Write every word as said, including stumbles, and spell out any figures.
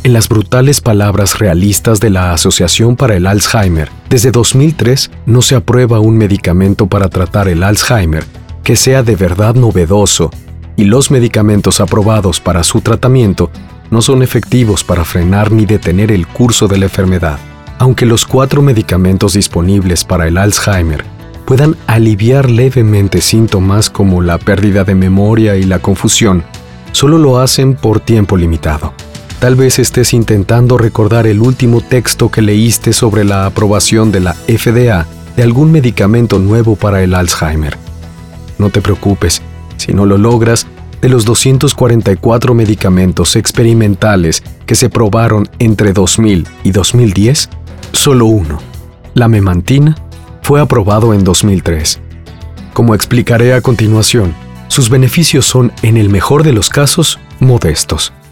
En las brutales palabras realistas de la Asociación para el Alzheimer, desde dos mil tres no se aprueba un medicamento para tratar el Alzheimer que sea de verdad novedoso, y los medicamentos aprobados para su tratamiento no son efectivos para frenar ni detener el curso de la enfermedad. Aunque los cuatro medicamentos disponibles para el Alzheimer puedan aliviar levemente síntomas como la pérdida de memoria y la confusión, solo lo hacen por tiempo limitado. Tal vez estés intentando recordar el último texto que leíste sobre la aprobación de la F D A de algún medicamento nuevo para el Alzheimer. No te preocupes, si no lo logras, de los doscientos cuarenta y cuatro medicamentos experimentales que se probaron entre dos mil y dos mil diez, solo uno, la memantina, fue aprobado en dos mil tres. Como explicaré a continuación, sus beneficios son, en el mejor de los casos, modestos.